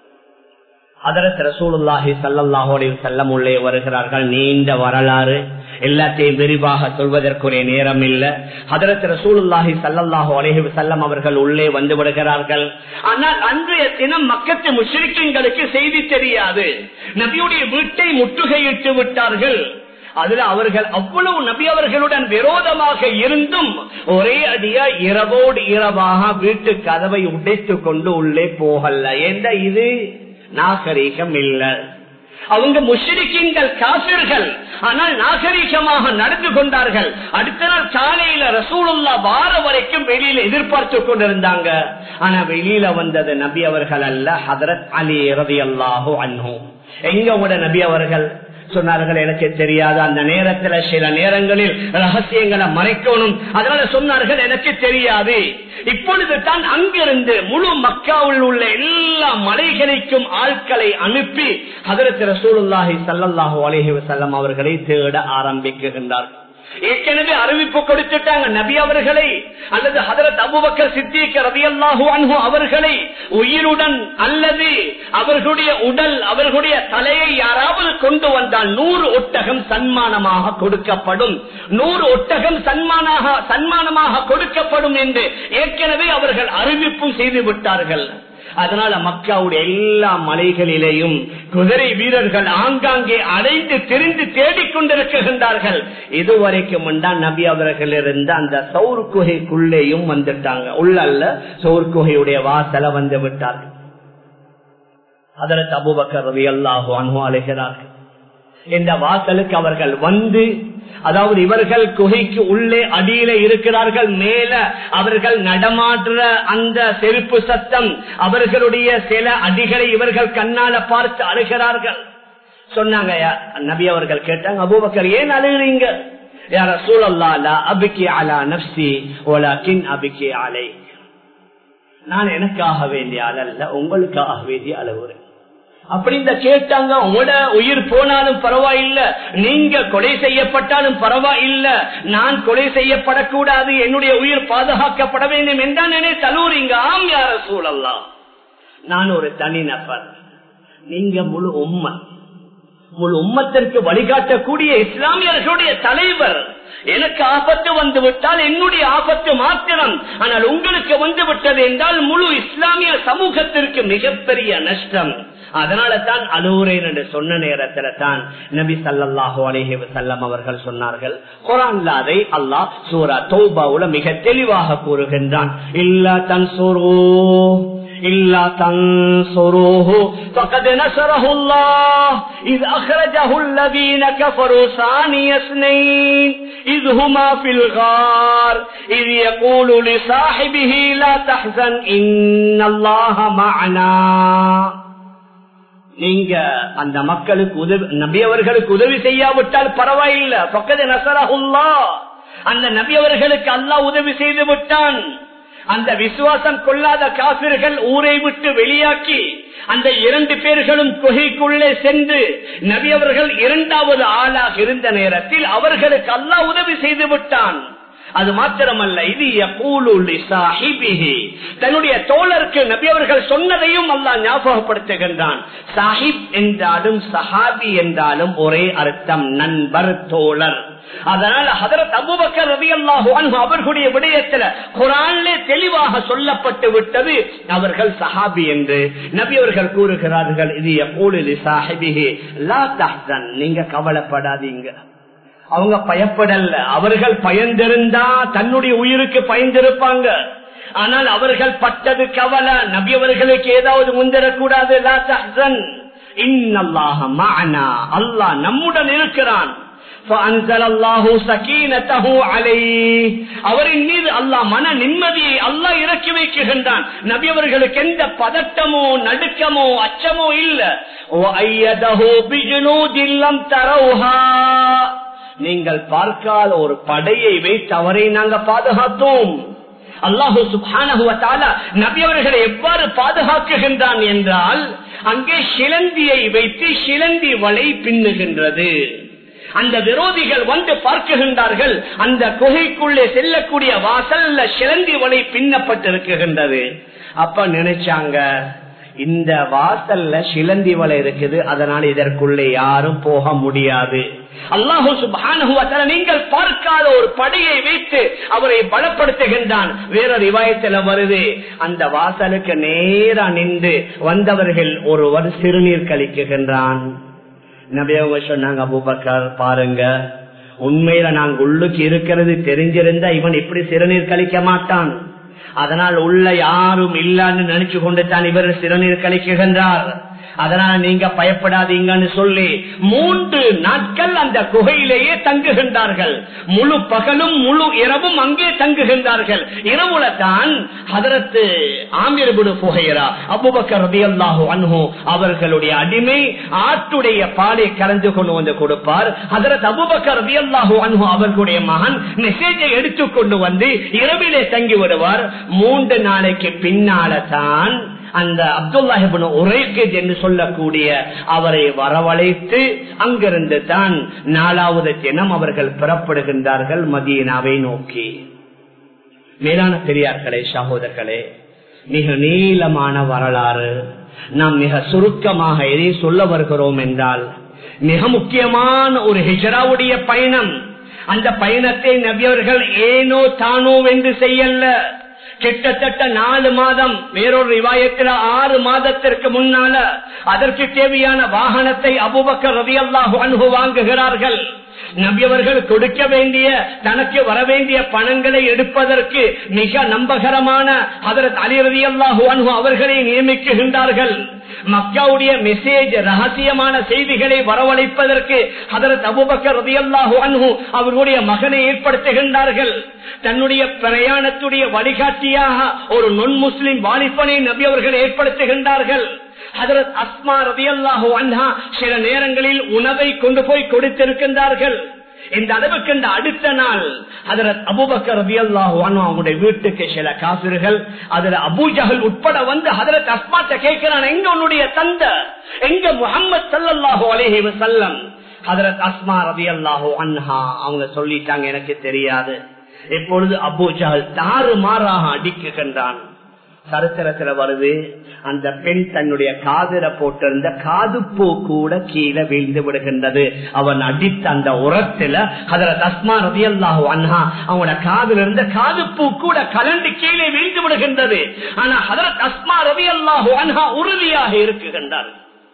ஹதரத் ரசூலுல்லாஹி ஸல்லல்லாஹு அலைஹி வஸல்லம் உள்ளே வருகிறார்கள். நீண்ட வரலாறு, எல்லாத்தையும் விரிவாக சொல்வதற்குரிய நேரம் இல்ல. ஹதரத் ரசூலுல்லாஹி ஸல்லல்லாஹு அலைஹி வஸல்லம் அவர்கள் உள்ளே வந்து விடுகிறார்கள். ஆனால் அன்றைய தினம் மக்கத்து முஷ்ரிக்கீன்களுக்கு செய்தி தெரியாது. நபியுடைய வீட்டை முற்றுகையிட்டு விட்டார்கள். அதுல அவர்கள் அவ்வளவு நபி அவர்களுடன் விரோதமாக இருந்தும் ஒரே அடியா இரவோடு இரவாக வீட்டு கதவை உடைத்துக் கொண்டு உள்ளே போகல. என்ற இது நாகரீகம் இல்ல. அவங்க முஷ்ரிக்கீன்கள் காபிர்கள், ஆனால் நாகரீகமாக நடந்து கொண்டார்கள். அடுத்த நாள் காலையில ரசூலுல்லாஹ் வார வரைக்கும் வெளியில எதிர்பார்த்து கொண்டிருந்தாங்க. ஆனா வெளியில வந்தது நபி அவர்கள் அல்ல, ஹதரத் அலி ரலியல்லாஹு அன்ஹு. எங்க உட நபி அவர்கள் சொன்னார்கள், எனக்கு தெரியாது. அந்த நேரத்தில் சில நேரங்களில் ரகசியங்களை மறைக்கணும், அதனால சொன்னார்கள் எனக்கு தெரியாது. இப்பொழுது தான் அங்கிருந்து முழு மக்காவில் உள்ள எல்லா மலைகளுக்கும் ஆட்களை அனுப்பி ஹதரத் ரசூலுல்லாஹி ஸல்லல்லாஹு அலைஹி வஸல்லம் அவர்களை தேட ஆரம்பிக்கின்றார்கள். ஏற்கனவே அறிவிப்பு கொடுத்துட்டாங்க நபி அவர்களை அல்லது ஹதரத் அபூபக்கர் சித்திக் ரலியல்லாஹு அன்ஹு அவர்களை உயிருடன் அல்லது அவர்களுடைய உடல் அவர்களுடைய தலையை யாராவது கொண்டு வந்தால் 100 ஒட்டகம் சன்மானமாக கொடுக்கப்படும், 100 ஒட்டகம் சன்மானமாக கொடுக்கப்படும் என்று ஏற்கனவே அவர்கள் அறிவிப்பும் செய்து விட்டார்கள். அதனால மக்காவுடைய எல்லா மலைகளிலேயும் குதிரை வீரர்கள் ஆங்காங்கே அடைந்து திரிந்து தேடிக்கொண்டிருக்கின்றார்கள். இதுவரைக்கும் நபி அவர்கள் இருந்த அந்த சௌர் குகைக்குள்ளேயும் வந்துட்டாங்க. உள்ளல்ல சௌர் குகையுடைய வாசல வந்து விட்டார்கள். ஹதரத் அபூபக்கர் ரலியல்லாஹு அன்ஹு அழைக்கிறார்கள். இந்த வாசலுக்கு அவர்கள் வந்து, அதாவது இவர்கள் குகைக்கு உள்ளே அடியில இருக்கிறார்கள், மேல அவர்கள் நடமாடுற அந்த செருப்பு சத்தம், அவர்களுடைய சில அடிகளை இவர்கள் கண்ணால பார்த்து அழுகிறார்கள். சொன்னாங்க நபி அவர்கள் கேட்டாங்க, அபூபக்கர் ஏன் அழுகிறீங்க? யா ரசூலல்லாஹ் லா அப்கி அலா நஃப்ஸி வலக்கின் அப்கி அலைக். நான் எனக்காக வேண்டிய அழல்ல, உங்களுக்காக வேண்டிய அழுகிறேன் அப்படின்னு கேட்டாங்க. உங்களோட உயிர் போனாலும் பரவாயில்ல, நீங்க கொலை செய்யப்பட்டாலும் பரவாயில்ல, நான் கொலை செய்யப்படக்கூடாது, என்னுடைய உயிர் பாதுகாக்கப்பட வேண்டும் என்றால் நினை தலூரிங்க. ஆம் யா ரசூலல்லாஹ், நான் ஒரு தனி நபர், நீங்க முழு உம்மத்திற்கு வழிகாட்டக்கூடிய இஸ்லாமியர்களுடைய தலைவர். எனக்கு ஆபத்து வந்து விட்டால் என்னுடைய ஆபத்து மாத்திரம், ஆனால் உங்களுக்கு வந்து விட்டது என்றால் முழு இஸ்லாமிய சமூகத்திற்கு மிகப்பெரிய நஷ்டம். அதனால தான் அழுவுறேன் என்று சொன்ன நேரத்தில் தான் நபி ஸல்லல்லாஹு அலைஹி வஸல்லம் அவர்கள் சொன்னார்கள், குர்ஆன்ல அதை அல்லாஹ் சூரா தௌபாவுல மிக தெளிவாக கூறுகின்றான். இல்லா தன்சுரூஹு ஃபகத் நஸரஹுல்லாஹ் இஸ் அக்ரஜஹு அல்லதீன கஃபரு சானிய ஸ்னைன் இஸ் ஹுமா ஃபில் கார் இஸ் யகூலு லிசாஹிபிஹி லா தஹ்சன் இன்னல்லாஹ மஅனா. நீங்க அந்த மக்களுக்கு உதவி, நபி அவர்களுக்கு உதவி செய்யாவிட்டால் பரவாயில்லை, ஃபகத் நஸரஹுல்லாஹ், அந்த நபி அவர்களுக்கு அல்லாஹ் உதவி செய்து விட்டான். அந்த விசுவாசம் கொள்ளாத காபிர்கள் ஊரை விட்டு வெளியாக்கி அந்த 2 பேர்களும் குகைக்குள்ளே சென்று நபி அவர்கள் 2வது ஆளாக இருந்த நேரத்தில் அவர்களுக்கு அல்லாஹ் உதவி செய்து விட்டான். அது மாத்திரமல்ல, இது யகூலு லிசாஹிபிஹி, தன்னுடைய தோழருக்கு நபி அவர்கள் சொன்னதையும் அல்லாஹ் ஞாபகப்படுத்துகின்றான். சாஹிப் என்றாலும் சஹாபி என்றாலும் ஒரே அர்த்தம், நண்பர், தோழர். அதனால ஹதரத் அபூபக்கர் ரலியல்லாஹு அன்ஹு அவர்களுடைய விடயத்துல குர்ஆனிலே தெளிவாக சொல்லப்பட்டு விட்டது, அவர்கள் சஹாபி என்று. நபி அவர்கள் கூறுகிறார்கள், இது யகூலு லிசாஹிபிஹி லா தஹ்சன், நீங்க கவலைப்படாதீங்க. அவங்க பயப்படல, அவர்கள் பயந்திருந்தா தன்னுடைய உயிருக்கு பயந்திருப்பாங்க. ஆனால் அவர்கள் பட்டது கவலை, நபி அவர்களுக்கு ஏதாவது முந்திரக்கூடாது. லா தஹ்சன் இன்னல்லாஹ மஅனா, அல்லாஹ் நம்முடன் இருக்கிறான். அவரின் மீது அல்லாஹ் மன நிம்மதியை அல்லாஹ் இறக்கி வைக்கின்றான். நபி அவர்களுக்கு எந்த பதட்டமோ நடுக்கமோ அச்சமோ இல்ல. நீங்கள் பார்க்காத ஒரு படையை வைத்து அவரை நாங்கள் பாதுகாத்தோம். அல்லாஹு சுப்ஹானஹு வ தஆலா நபி அவர்களை எவ்வாறு பாதுகாக்குகின்றான் என்றால், அங்கே சிலந்தியை வைத்து சிலந்தி வலை பின்னுகின்றது. அந்த விரோதிகள் வந்து பார்க்குகின்றார்கள், அந்த குகைக்குள்ளே செல்லக்கூடிய வாசல்ல சிலந்தி வலை பின்னப்பட்டிருக்கின்றது. அப்ப நினைச்சாங்க, இந்த வாசல்ல சிலந்தி வலை இருக்குது, அதனால இதற்குள்ளே யாரும் போக முடியாது. அல்லாஹு சுப்ஹானஹு வ தஆலா நீங்கள் பார்க்காத ஒரு படையை வைத்து அவரை பலப்படுத்துகின்றான். வேற ரிவாயத்தில் வருது, அந்த வாசலுக்கு நேரா நின்று வந்தவர்கள் ஒருவர் சிறுநீர் கழிக்குகின்றான். நபி அவங்க சொன்னாங்க, அபூபக்கர் பாருங்க, உண்மையில நாங்க உள்ளுக்கு இருக்கிறது தெரிஞ்சிருந்தா இவன் இப்படி சிறுநீர் கழிக்க மாட்டான். அதனால் உள்ள யாரும் இல்லன்னு நினைச்சு கொண்டு தான் இவர் சிறுநீர் கழிக்குகின்றார். அதனால நீங்க பயப்படாதீங்கன்னு சொல்லி 3 நாட்கள் அந்த குகையிலேயே தங்குகின்றார்கள். முழு பகலும் முழு இரவும் அங்கே தங்குகின்றார்கள். இரவுல தான் Hazrat Amir ibn Fuhaira Abu Bakr ரலியல்லாஹு அன்ஹு அவர்களுடைய அடிமை ஆட்டுடைய பாலை கலந்து கொண்டு வந்து கொடுப்பார். ஹதரத் அபூபக்கர் ரலியல்லாஹு அன்ஹு அவர்களுடைய மகன் மெசேஜை எடுத்துக்கொண்டு வந்து இரவிலே தங்கி வருவார். 3 நாளைக்கு பின்னால தான் அந்த அப்துல்லாஹ் இப்னு உரைக்கித் என்று சொல்லக்கூடிய அவரை வரவழைத்து அங்கிருந்து தான் 4வது தினம் அவர்கள் புறப்படுகின்றார்கள் மதீனாவை நோக்கி. மேலான பெரியார்களே, சகோதரர்களே, மிக நீளமான வரலாறு. நாம் மிக சுருக்கமாக எதை சொல்ல வருகிறோம் என்றால், மிக முக்கியமான ஒரு ஹிஜ்ராவுடைய பயணம். அந்த பயணத்தை நபியவர்கள் ஏனோ தானோ என்று செய்யல. கிட்டத்தட்ட 4 மாதம், வேறொரு ரிவாயத்தில் 6 மாதத்திற்கு முன்னால அதற்கு தேவையான வாகனத்தை அபூபக்கர் ரலியல்லாஹு அன்ஹு வாங்குகிறார்கள். நபியவர்கள் கொடுக்க வேண்டிய, தனக்கு வர வேண்டிய பணங்களை எடுப்பதற்கு மிக நம்பகரமான ஹதரத் அலி ரலியல்லாஹு அன்ஹு அவர்களை நியமிக்குகின்றார்கள். மக்காவுடைய மெசேஜ், ரகசியமான செய்திகளை வரவழைப்பதற்கு ஹதரத் அபூபக்கர் ரலியல்லாஹு அன்ஹு அவர்களுடைய மகனை ஏற்படுத்துகின்றார்கள். தன்னுடைய பிரயாணத்துடைய வழிகாட்டியாக ஒரு நொன் முஸ்லிம் வாலிபனை நபி அவர்கள் ஏற்படுத்துகின்றார்கள். ஹதரத் அஸ்மா ரலியல்லாஹு அன்ஹா சில நேரங்களில் உணவை கொண்டு போய் கொடுத்திருக்கின்றார்கள். இந்த அளவுக்கு இந்த அடுத்த நாள் ஹதரத் அபூபக்கர் ரலியல்லாஹு அன்ஹு அவருடைய வீட்டுக்கு சில காபிர்கள், அதுல அபூ ஜஹல் உட்பட வந்து ஹதரத் அஸ்மாட்ட கேட்கிறான், எங்க உன்னுடைய தந்தை, எங்க முஹம்மது ஸல்லல்லாஹு அலைஹி வஸல்லம்? ஹதரத் அஸ்மா ரலியல்லாஹு அன்ஹா அவங்க சொல்லிட்டாங்க, எனக்கு தெரியாது. இப்பொழுது அபூ ஜஹல் தாறுமாறாக அடிக்குகின்றான். சரித்திரத்துல வருது, அந்த பெண் தன்னுடைய காதில போட்டிருந்த காதுப்பூ கூட கீழே வீழ்ந்து விடுகின்றது. அவன் அடித்த அந்த உரத்துல ஹதரத் அஸ்மா ரலியல்லாஹு அன்ஹா அவனோட காதில் இருந்த காதுப்பூ கூட கலண்டு கீழே வீழ்ந்து விடுகின்றது. ஆனா ஹதரத் அஸ்மா ரலியல்லாஹு அன்ஹா உறுதியாக இருக்குகின்றார்,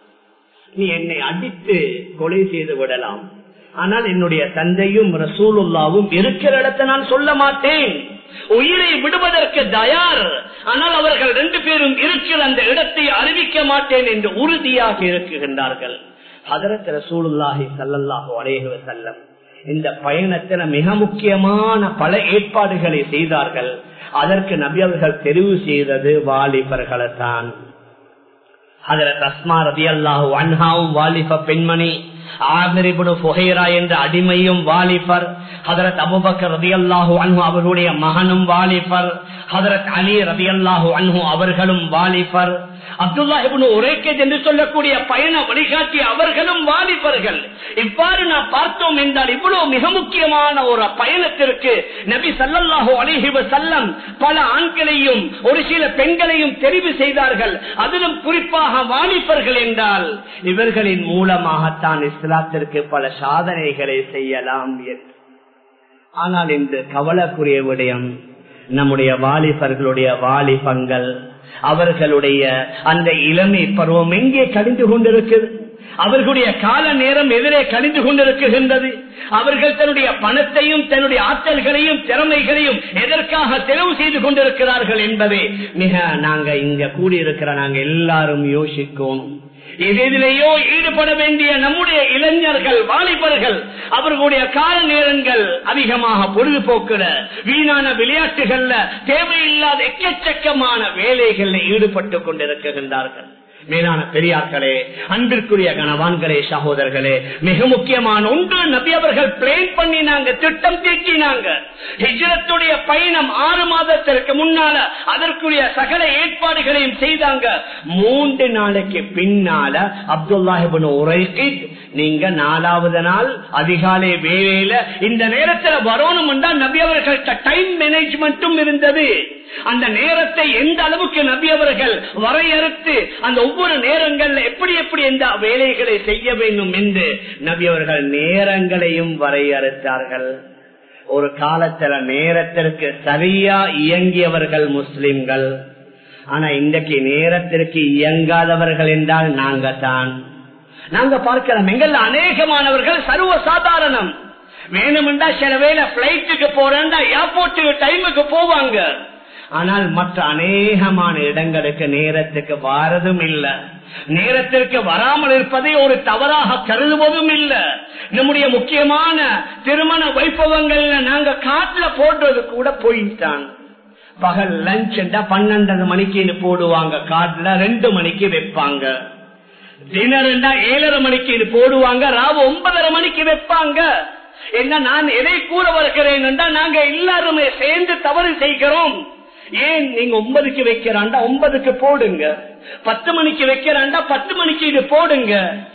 நீ என்னை அடித்து கொலை செய்து விடலாம், ஆனால் என்னுடைய தந்தையும் ரசூலுல்லாவும் இருக்கிற இடத்தை நான் சொல்ல மாட்டேன், உயிரை விடுவதற்கு தயார், ஆனால் அவர்கள் 2 பேரும் இருக்கிற அந்த இடத்தை அறிவிக்க மாட்டேன் என்று உறுதியாக இருக்குகின்றார்கள். ஹதரத் ரசூலுல்லாஹி ஸல்லல்லாஹு அலைஹி வஸல்லம் இந்த பயணத்தில் மிக முக்கியமான பல ஏற்பாடுகளை செய்தார்கள். அதற்கு நபி அவர்கள் தெரிவு செய்தது வாலிபர்களை தான். ஹதரத் அஸ்மா ரலியல்லாஹு அன்ஹாவும் வாலிப பெண்மணி, ஆமிர் இப்னு ஃபுஹைரா என்ற அடிமையும் வாலிபர், ஹதரத் அபூபக்கர் ரலியல்லாஹு அன்ஹு அவர்களுடைய மகனும் வாலிபர், ஹதரத் அலி ரலியல்லாஹு அன்ஹு அவர்களும் வாலிபர், அப்துல்லாஹ் இப்னு உரைக்கித் என்று சொல்லக்கூடிய பயண வழிகாட்டி அவர்களும் வாலிபர்கள். இவ்வாறு நாம் பார்த்தோம் என்றால் இவ்வளவு மிக முக்கியமான ஒரு பயணத்திற்கு நபி ஸல்லல்லாஹு அலைஹி வஸல்லம் பல ஆண்களையும் ஒரு சில பெண்களையும் தெரிவு செய்தார்கள். அதிலும் குறிப்பாக வாலிபர்கள் என்றால் இவர்களின் மூலமாகத்தான் இஸ்லாத்திற்கு பல சாதனைகளை செய்யலாம். ஆனால் இந்த கவலைக்குரிய விடயம், நம்முடைய வாலிபர்களுடைய வாலிபங்கள், அவர்களுடைய அந்த இளமை பருவம் எங்கே கழிந்து கொண்டிருக்கிறது? அவர்களுடைய கால நேரம் எதிரே கழிந்து கொண்டிருக்கின்றது. அவர்கள் தன்னுடைய பணத்தையும் தன்னுடைய ஆற்றல்களையும் திறமைகளையும் எதற்காக செலவு செய்து கொண்டிருக்கிறார்கள் என்பதை மிக நாங்க இங்க கூடியிருக்கிற நாங்க எல்லாரும் யோசிக்கும். எதிலேயோ ஈடுபட வேண்டிய நம்முடைய இளைஞர்கள், வாலிபர்கள் அவர்களுடைய கால நேரங்கள் அதிகமாக பொழுதுபோக்குற வீணான விளையாட்டுகள்ல, தேவையில்லாத எக்கச்சக்கமான வேலைகளில் ஈடுபட்டு கொண்டிருக்கின்றார்கள். மேலான பெரியார்களே, அன்பிற்குரிய கணவான்களே, சகோதரர்களே, மிக முக்கியமான ஒன்று நபி அவர்கள் பிளான் பண்ணினாங்க, திட்டம் தீட்டினாங்க. ஹிஜ்ரத்துடைய பயணம் 6 மாதத்திற்கு முன்னால அதற்குரிய சகல ஏற்பாடுகளையும் செய்தாங்க. 3 நாளைக்கு பின்னால அப்துல்லாஹ் இப்னு உரைக்கித், நீங்க 4வது நாள் அதிகாலை வேளையில இந்த நேரத்தில் வரணும் என்றால் நபி அவர்கள்ட்ட டைம் மேனேஜ்மெண்ட்டும் இருந்தது. அந்த நேரத்தை எந்த அளவுக்கு நபி அவர்கள் வரையறுத்து அந்த ஒவ்வொரு நேரங்கள்ல எப்படி எப்படி எந்த வேலைகளை செய்ய வேண்டும் என்று நபி அவர்கள் நேரங்களையும் வரையறுத்தார்கள். ஒரு காலத்துல நேரத்திற்கு சரியா இயங்கியவர்கள் முஸ்லிம்கள். ஆனா இன்றைக்கு நேரத்திற்கு இயங்காதவர்கள் என்றால் நாங்க தான். நாங்க பார்க்கலாம், எங்கள் அநேகமானவர்கள் சர்வ சாதாரணம். வேணுமெண்டா சில வேளை பிளைட்டுக்கு போறேன்டா ஏர்போர்ட்டுக்கு டைமுக்கு போவாங்க. ஆனால் மற்ற அநேகமான இடங்களுக்கு நேரத்துக்கு வாரதும் இல்ல. நேரத்திற்கு வராமல் இருப்பதை ஒரு தவறாக கருதுவதும் இல்ல. நம்முடைய முக்கியமான திருமண வைபவங்கள்ல நாங்க காட்டுல போடுறது கூட போயிட்டான். பகல் லஞ்ச் 12 மணிக்கு போடுவாங்க, காட்டுல 2 மணிக்கு வைப்பாங்க. டின்னர் 7:30 மணிக்கு போடுவாங்க, ராவு 9:30 மணிக்கு வைப்பாங்க. என்ன நான் எதை கூற வருகிறேன் என்றால், நாங்க எல்லாருமே சேர்ந்து தவறு செய்கிறோம். ஏன் நீங்க 9க்கு வைக்கிறாண்டா 9க்கு போடுங்க, 10 மணிக்கு வைக்கிறாண்டா 10 மணிக்கு இது போடுங்க,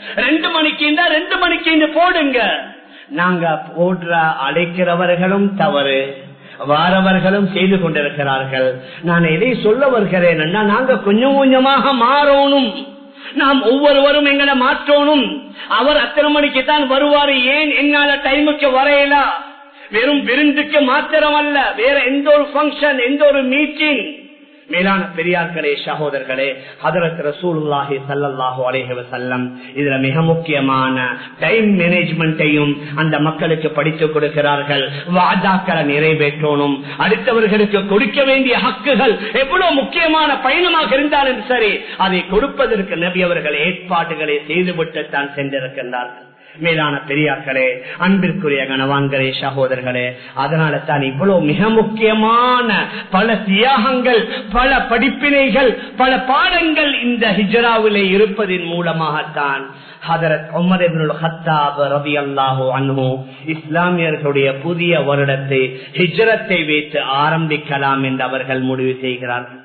2 மணிக்கு 2 மணிக்கு இது போடுங்க. நாங்க போடுற அழைக்கிறவர்களும் தவறு, வாரவர்களும் செய்து கொண்டிருக்கிறார்கள். நான் எதை சொல்ல வருகிறேன், நாங்க கொஞ்சம் கொஞ்சமாக மாறணும். நாம் ஒவ்வொருவரும் எங்களை மாற்றணும். அவர் அத்தனை மணிக்கு தான் வருவாரு, ஏன் என்னால டைமுக்கு வரையல? வெறும் விருந்துக்கு மாத்திரம் அல்ல, வேற எந்த ஒரு பங்கன், எந்த ஒரு மீட்டிங். மேலான பெரியார்களே, சகோதரர்களே, ஹதரத் ரசூலுல்லாஹி ஸல்லல்லாஹு அலைஹி வஸல்லம் இதுல மிக முக்கியமான டைம் மேனேஜ்மெண்ட்டையும் அந்த மக்களுக்கு படித்துக் கொடுக்கிறார்கள். வாதாக்களை நிறைவேற்றணும், அடுத்தவர்களுக்கு கொடுக்க வேண்டிய ஹக்குகள் எவ்வளவு முக்கியமான பயணமாக இருந்தாலும் சரி, அதை கொடுப்பதற்கு நபி அவர்கள் ஏற்பாடுகளை செய்துவிட்டு தான் சென்றிருக்கின்றார்கள். மேலான பெரியார்களே, அன்பிற்குரிய கணவான்களே, சகோதரர்களே, அதனால தான் இவ்வளவு மிக முக்கியமான பல தியாகங்கள், பல படிப்பினைகள், பல பாடங்கள் இந்த ஹிஜ்ராவிலே இருப்பதன் மூலமாகத்தான் ஹதரத் உமர் இப்னுல் கத்தாப் ரலியல்லாஹு அன்ஹு இஸ்லாமியர்களுடைய புதிய வருடத்தை ஹிஜ்ரத்தை வைத்து ஆரம்பிக்கலாம் என்று அவர்கள் முடிவு செய்கிறார்கள்.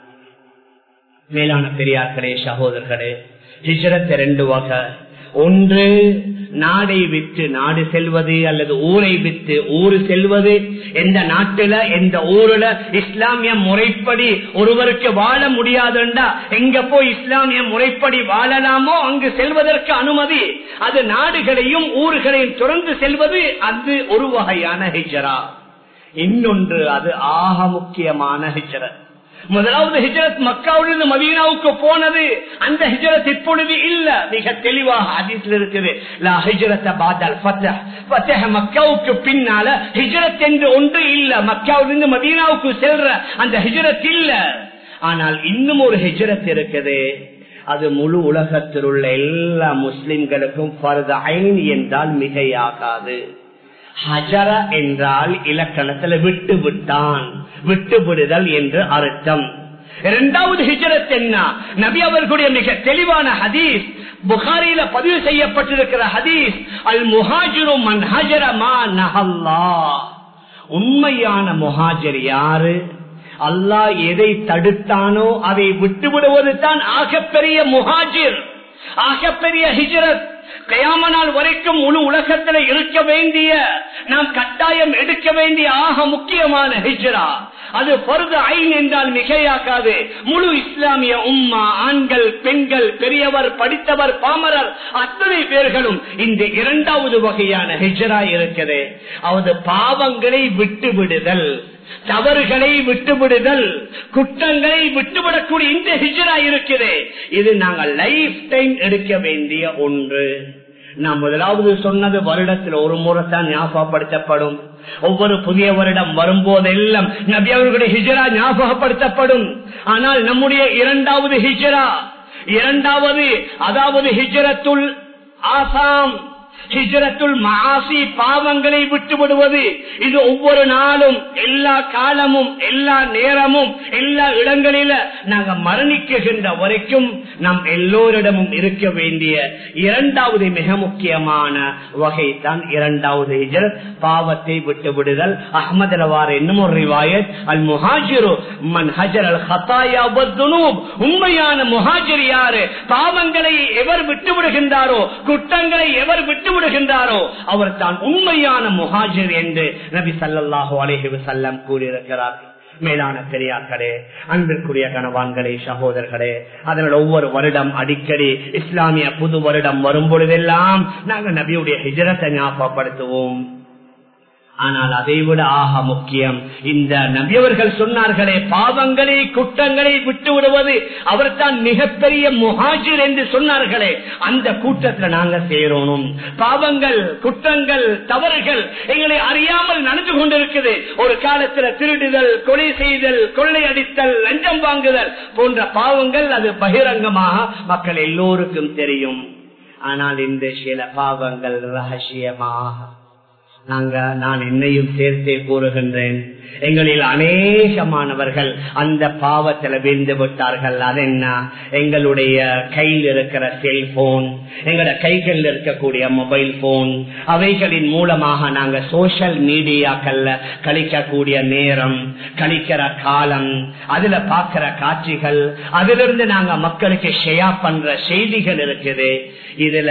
மேலான பெரியார்களே, சகோதரர்களே, ஹிஜ்ரத் 2 வகை. ஒன்று நாடை விட்டு நாடு செல்வது, அல்லது ஊரை விட்டு ஊரு செல்வது. எந்த நாட்டுல எந்த ஊருல இஸ்லாமிய முறைப்படி ஒருவருக்கு வாழ முடியாதுண்டா எங்க போய் இஸ்லாமிய முறைப்படி வாழலாமோ அங்கு செல்வதற்கு அனுமதி. அது நாடுகளையும் ஊர்களையும் தொடர்ந்து செல்வது, அது ஒரு வகையான ஹிஜ்ரா. இன்னொன்று அது ஆக முக்கியமான ஹிஜ்ரத். முதலாவது ஹிஜ்ரத் மக்காவிலிருந்து மதீனாவுக்கு போனது. அந்த ஹிஜ்ரத் இப்பொழுது இல்ல. மிக தெளிவாக ஹதீஸ்ல இருக்குது, லா ஹிஜ்ரத பஅதல் ஃபத்ஹ். ஃபத்ஹ் மக்காவுக்கு பின்னால ஹிஜ்ரத் என்று ஒன்று இல்ல. மக்காவிலிருந்து மதீனாவுக்கு செல்ற அந்த ஹிஜ்ரத் இல்ல. ஆனால் இன்னும் ஒரு ஹிஜ்ரத் இருக்குது. அது முழு உலகத்தில் உள்ள எல்லா முஸ்லிம்களுக்கும் ஃபர்து ஐன் என்றால் மிகையாகாது. ஹஜர என்றால் இலக்கணத்தில் விட்டு விட்டான், விட்டு விடுதல் என்று அர்த்தம். இரண்டாவது ஹிஜ்ரத் என்ன? நபி அவர்களுடைய மிக தெளிவான ஹதீஸ், புகாரியில பதிவு செய்யப்பட்டிருக்கிற ஹதீஸ், அல் முஹாஜிரு மன் ஹஜர மா நஹல்லாஹ். உண்மையான முஹாஜிர் யாரு? அல்லாஹ் எதை தடுத்தானோ அதை விட்டு விடுவது தான் ஆகப்பெரிய முஹாஜிர், ஆகப்பெரிய ஹிஜ்ரத். கியாமத் நாள் வரைக்கும் முழு உலகத்தில் இருக்க வேண்டிய, நாம் கட்டாயம் எடுக்க வேண்டிய ஆக முக்கியமான ஹிஜ்ரா. அது ஃபர்து ஐன் என்றால் மிகையாகாது. முழு இஸ்லாமிய உம்மா, ஆண்கள், பெண்கள், பெரியவர், படித்தவர், பாமரர் அத்தனை பேர்களும் இந்த இரண்டாவது வகையான ஹிஜ்ரா இருக்குது. அவது பாவங்களை விட்டு விடுதல், தவறுகளை விட்டுவிடுதல், குற்றங்களை விட்டுவிடக்கூடிய இந்த ஹிஜ்ரா இருக்குது. இது நாங்கள் லைஃப் டைம் எடுக்க வேண்டிய ஒன்று. நான் முதலாவது சொன்னது வருடத்தில் ஒரு முறை தான் ஞாபகப்படுத்தப்படும். ஒவ்வொரு புதிய வருடம் வரும்போதெல்லாம் நபி அவர்களுடைய ஹிஜ்ரா ஞாபகப்படுத்தப்படும். ஆனால் நம்முடைய இரண்டாவது ஹிஜ்ரா, அதாவது ஹிஜ்ரத்துல் ஆசாம், ஹிஜ்ரத்துல் மஆசி, பாவங்களை விட்டு விடுவது. இது ஒவ்வொரு நாளும், எல்லா காலமும், எல்லா நேரமும், எல்லா இடங்களில நாங்க மரணிக்கின்ற வரைக்கும் நம் எல்லோரிடமும் இருக்க வேண்டிய இரண்டாவது மிக முக்கியமான வகை தான் இரண்டாவது ஹிஜ்ரத், பாவத்தை விட்டு விடுதல். அஹ்மதுல வார இன்னும் ஒரு ரிவாயத், அல் முஹாஜிரு மன் ஹஜர் அல் ஹதாயா வத்துனூப். உண்மையான முஹாஜிர் யாரு? பாவங்களை எவர் விட்டு விடுகின்றாரோ, குற்றங்களை எவர் விட்டு விடுகின்றாரோ அவர் தான் உண்மையான முஹாஜிர் என்று நபி ஸல்லல்லாஹு அலைஹி வஸல்லம் கூறியிருக்கிறார். மேலான பெரியார்களே, அன்பிற்குரிய கணவான்களே, சகோதரர்களே, அதனால் ஒவ்வொரு வருடம் அடிக்கடி இஸ்லாமிய புது வருடம் வரும் பொழுதெல்லாம் நாங்கள் நபியுடைய ஹிஜ்ரத்தை ஞாபகப்படுத்துவோம். ஆனால் அதைவிட ஆக முக்கியம், இந்த நபியவர்கள் சொன்னார்களே, பாவங்களை குற்றங்களை விட்டு விடுவது அவர் தான் மிகப்பெரிய முஹாஜிர் என்று சொன்னார்களே, அந்த கூட்டத்தில் நாங்க சேரணும். பாவங்கள் குற்றங்கள் தவறுகள் எங்களை அறியாமல் நடந்து கொண்டிருக்குது. ஒரு காலத்தில் திருடுதல், கொலை செய்தல், கொள்ளையடித்தல், லஞ்சம் வாங்குதல் போன்ற பாவங்கள் அது பகிரங்கமாக மக்கள் எல்லோருக்கும் தெரியும். ஆனால் இந்த சில பாவங்கள் ரகசியமாக நான் என்னையும் சேர்த்தே கூறுகின்றேன், எங்களில் அநேகமானவர்கள் அந்த பாவத்தில் வீழ்ந்து விட்டார்கள். அது என்ன? எங்களுடைய கையில் இருக்கிற செல்போன், எங்களோட கைகளில் இருக்கக்கூடிய மொபைல் போன், அவைகளின் மூலமாக நாங்க சோசியல் மீடியாக்கள்ல கழிக்கக்கூடிய நேரம், கழிக்கிற காலம், அதுல பார்க்கிற காட்சிகள், அதிலிருந்து நாங்க மக்களுக்கு ஷேர் பண்ற செய்திகள் இருக்குது. இதுல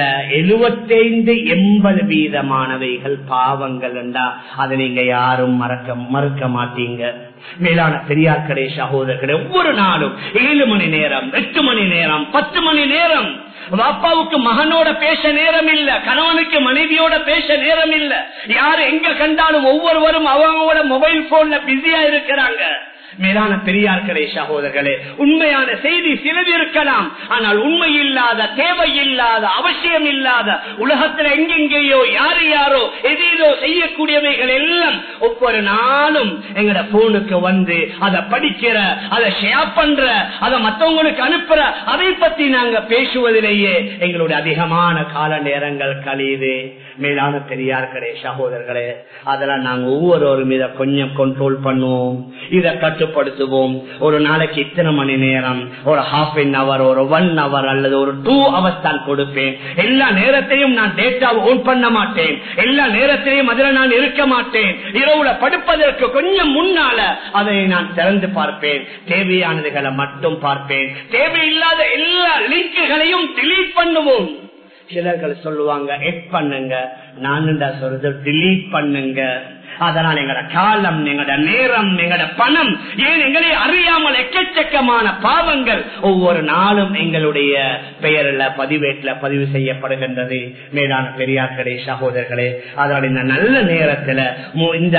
75-80% பாவங்கள் என்றா அதை நீங்க யாரும் மறக்க மாட்டீங்க. மேலான பெரியார்களே, சகோதரர்களே, ஒவ்வொரு நாளும் 7 மணி நேரம், 8 மணி நேரம், 10 மணி நேரம் பாப்பாவுக்கு மகனோட பேச நேரம் இல்ல, கணவனுக்கு மனைவியோட பேச நேரம் இல்ல. யாரு எங்க கண்டாலும் ஒவ்வொருவரும் அவங்களோட மொபைல் போன்ல பிஸியா இருக்கிறாங்க. மேலான பெரியார்களே, சகோதரர்களே, உண்மையான செய்தி சிலது இருக்கலாம். ஆனால் உண்மை இல்லாத, தேவையில்லாத, அவசியம் இல்லாத, உலகத்தில் எங்கெங்கேயோ யாரோ எதேதோ செய்யக்கூடியவைகள் எல்லாம் ஒவ்வொரு நாளும் எங்கட போனுக்கு வந்து அதை படிக்கிற, அதை ஷேர் பண்ற, அதை மற்றவங்களுக்கு அனுப்புற, அதை பத்தி நாங்க பேசுவதிலேயே எங்களுடைய அதிகமான கால நேரங்கள் கழியுது. மேலான பெரியார்களே, சகோதரர்களே, அதெல்லாம் நாங்க ஒவ்வொருவரும் இதை கொஞ்சம் கண்ட்ரோல் பண்ணுவோம், இதை கட்டுப்படுத்துவோம். ஒரு நாளைக்கு இத்தனை மணி நேரம், ஒரு ஹாஃப் அன் அவர், ஒரு 1 hour அல்லது ஒரு 2 hours தான் கொடுப்பேன். எல்லா நேரத்தையும் நான் டேட்டாவை ஓன் பண்ண மாட்டேன், எல்லா நேரத்தையும் அதில் நான் இருக்க மாட்டேன். இரவுல படுப்பதற்கு கொஞ்சம் முன்னால அதை நான் திறந்து பார்ப்பேன், தேவையானதுகளை மட்டும் பார்ப்பேன், தேவையில்லாத எல்லா லிங்குகளையும் டிலீட் பண்ணுவோம். சிலர்கள் சொல்லுவாங்க எட் பண்ணுங்க, நான் சொல்றது டிலீட் பண்ணுங்க. அதனால் எங்களோட காலம், எங்களோட நேரம், எங்களோட பணம், ஏன் எங்களை அறியாமல் எக்கச்சக்கமான பாவங்கள் ஒவ்வொரு நாளும் எங்களுடைய பெயரில் பதிவேட்டில் பதிவு செய்யப்படுகின்றது. மேலான பெரியார்களே, சகோதரர்களே, அதனால் இந்த நல்ல நேரத்தில் இந்த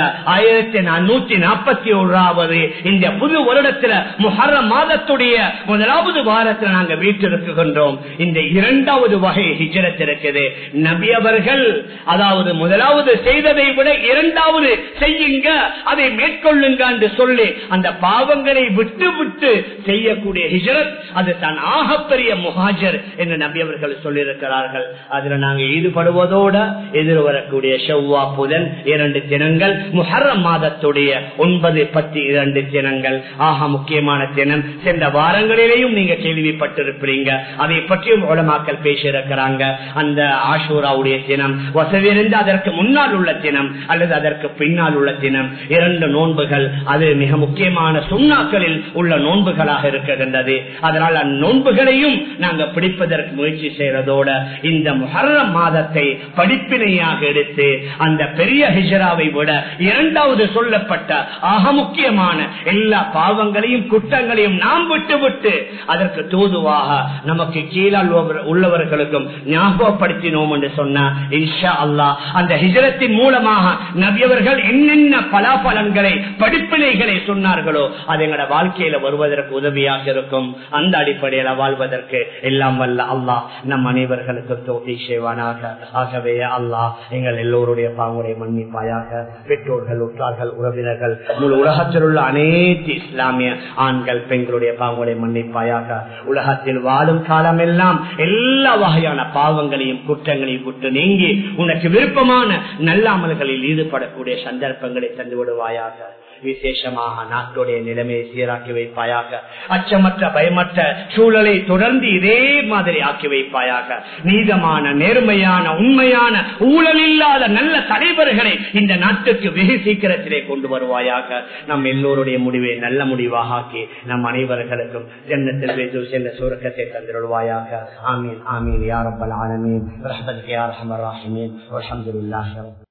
1441 இந்த புது வருடத்தில் முஹர்ரம் மாதத்துடைய 1வது வாரத்தில் நாங்கள் வீட்டிருக்கின்றோம். இந்த 2வது வகை ஹிஜ்ரத் இருக்குது. நபி அவர்கள் அதாவது 1வது செய்ததை விட 2வது செய்யுங்க, அதை மேற்கொள்ளுங்க என்று சொல்லி அந்த பாவங்களை விட்டு விட்டு செய்யக்கூடிய ஹிஜ்ரத், அது தான் ஆகப்பெரிய முஹாஜர் என்று நபி அவர்கள் சொல்லியிருக்கிறார்கள். அதுல நாங்கள் ஈடுபடுவதோட எதிர்வரக்கூடிய ஷவ்வா புதன் 2 தினங்கள், முஹர்ரம் மாதத்துடைய 9, 10 2 தினங்கள் ஆக முக்கியமான தினம். சென்ற வாரங்களிலேயும் நீங்க கேள்விப்பட்டிருப்பீங்க, அதை பற்றியும் உலமாக்கள் பேசியிருக்கிறாங்க. அந்த ஆஷூராவுடைய தினம், வசதியிலிருந்து அதற்கு முன்னால் உள்ள தினம் அல்லது அதற்கு பின்னால் உள்ள தினம், 2 நோன்புகள். அது மிக முக்கியமான சுன்னாக்களில் உள்ள நோன்புகளாக இருக்கின்றது. அதனால் அந்த நோன்புகளையும் நாங்கள் பிடிப்பதற்கு முயற்சி செய்யறதோட இந்த முஹர்ரம் மாதத்தை படிப்பினையாக எடுத்து அந்த பெரிய ஹிஜ்ராவை விட 2வது சொல்லப்பட்ட ஆக முக்கியமான எல்லா பாவங்களையும் குற்றங்களையும் நாம் விட்டு அதற்கு தூதுவாக நமக்கு கீழால் உள்ளவர்களுக்கும் ஞாபகப்படுத்தினோம் என்று சொன்ன இன்ஷா அல்லாஹ் அந்த ஹிஜ்ரத்தின் மூலமாக நபியவர்கள் என்னென்ன பலாபலன்களை, படிப்பினைகளை சொன்னார்களோ அது எங்களோட வாழ்க்கையில வருவதற்கு உதவியாக இருக்கும். அந்த அடிப்படையில வாழ்வதற்கு எல்லாம் வல்ல அல்லாஹ் நம் அனைவர்களுக்கு தௌஃபீக் செய்வானாக. ஆகவே அல்லாஹ் எங்கள் எல்லோருடைய பாவங்களை மன்னிப்பாயாக. பெற்றோர்கள், உற்றார்கள், உறவினர்கள், முழு உலகத்தில் உள்ள அனைத்து இஸ்லாமிய ஆண்கள், பெண்களுடைய பாவங்களை மன்னிப்பாயாக. உலகத்தில் வாழும் காலம் எல்லாம் எல்லா வகையான பாவங்களையும் குற்றங்களையும் விட்டு நீங்கி உனக்கு விருப்பமான நல்ல அமல்களில் ஈடுபடக்கூடிய சந்தர்ப்பங்களை தந்து விடுவாயாக. விசேஷமாக நாட்டுடைய நிலைமையை சீராக்கி வைப்பாயாக. அச்சமற்ற பயமற்ற சூழலை தொடர்ந்து இதே மாதிரி ஆக்கி வைப்பாயாக. நீதமான, நேர்மையான, உண்மையான, ஊழல் இல்லாத நல்ல தலைவர்களை இந்த நாட்டுக்கு வெகு சீக்கிரத்திலே கொண்டு வருவாயாக. நம் எல்லோருடைய முடிவை நல்ல முடிவாக ஆக்கி நம் அனைவர்களுக்கும் ஜன்னத்தில் சென்ற சுரக்கத்தை தந்திருவாயாக. ஆமீன் ஆமீன் யா ரப்பல் ஆலமீன். ரஹ்மத்துக யா அர்ஹமர் ராஹிமீன். வல்ஹம்துலில்லாஹி.